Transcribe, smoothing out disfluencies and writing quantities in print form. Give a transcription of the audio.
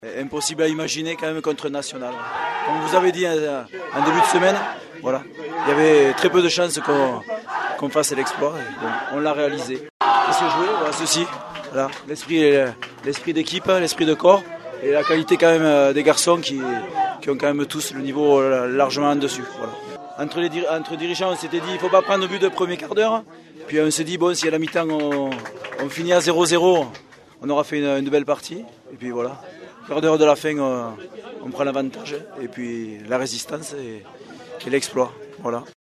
Impossible à imaginer quand même contre National. Comme vous avez dit en début de semaine, voilà, il y avait très peu de chances qu'on fasse l'exploit. On l'a réalisé. Qu'est-ce que jouer? Voilà, ceci, voilà, l'esprit d'équipe, l'esprit de corps et la qualité quand même des garçons qui ont quand même tous le niveau largement en dessus. Voilà. Entre dirigeants, on s'était dit il ne faut pas prendre le but de premier quart d'heure. Puis on s'est dit bon, si à la mi-temps on finit à 0-0, on aura fait une belle partie. Et puis voilà. Quart d'heure de la fin, on prend l'avantage et puis la résistance et l'exploit. Voilà.